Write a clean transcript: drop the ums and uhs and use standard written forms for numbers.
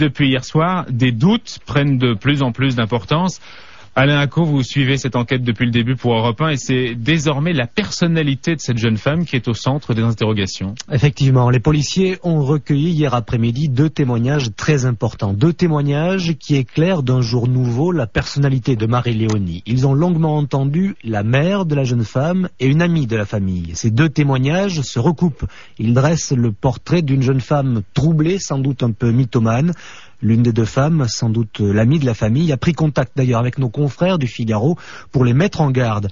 Depuis hier soir, des doutes prennent de plus en plus d'importance. Alain Acco, vous suivez cette enquête depuis le début pour Europe 1 et c'est désormais la personnalité de cette jeune femme qui est au centre des interrogations. Effectivement, les policiers ont recueilli hier après-midi 2 témoignages très importants. 2 témoignages qui éclairent d'un jour nouveau la personnalité de Marie-Léonie. Ils ont longuement entendu la mère de la jeune femme et une amie de la famille. Ces 2 témoignages se recoupent. Ils dressent le portrait d'une jeune femme troublée, sans doute un peu mythomane. L'une des 2 femmes, sans doute l'amie de la famille, a pris contact d'ailleurs avec nos confrères du Figaro pour les mettre en garde.